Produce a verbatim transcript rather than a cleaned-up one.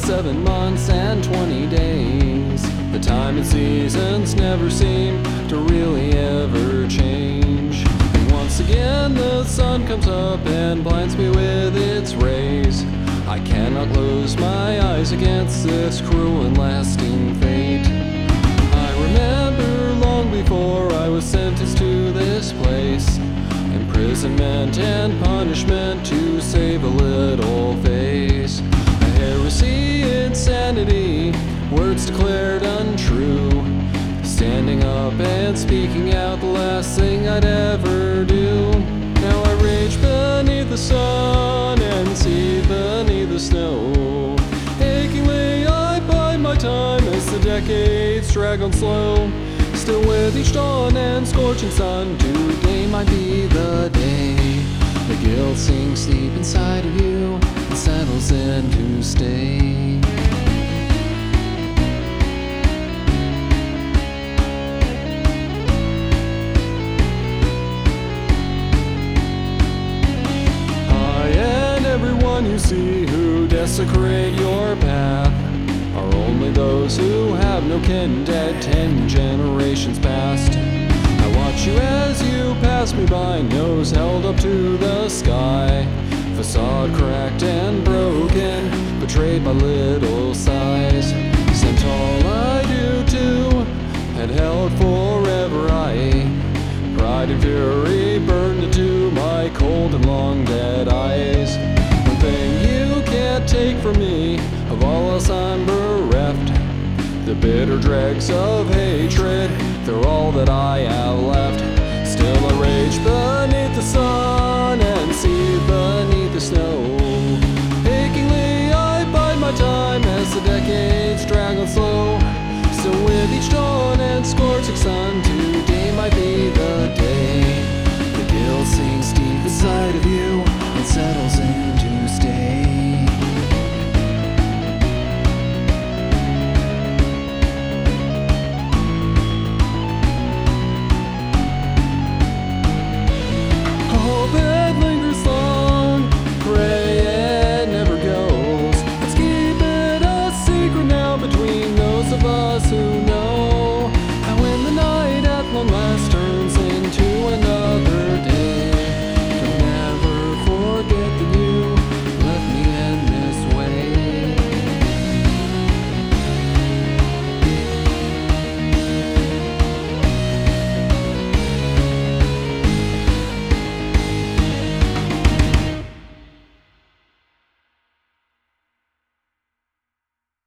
seven months and twenty days. The time and seasons never seem to really ever change. And once again the sun comes up and blinds me with its rays. I cannot close my eyes against this cruel and lasting fate. I remember long before I was sentenced to this place, imprisonment and punishment to save a little face. A heresy, insanity, words declared untrue. Standing up and speaking out, the last thing I'd ever do. Now I rage beneath the sun and see beneath the snow. Achingly I bide my time as the decades drag on slow. Still with each dawn and scorching sun, today might be the day. The guilt sinks deep inside of you and settles in to stay. I and everyone you see who desecrate your path are only those who have no kin, dead ten generations past. I watch you as you pass me by, nose held up to the sky. Facade cracked and broken, betrayed by little sighs. Sent all I do to, had held forever I. Pride and fury burned into my cold and long dead eyes. One thing you can't take from me, of all else I'm bereft. The bitter dregs of hatred, they're all that I have left. Still I rage, but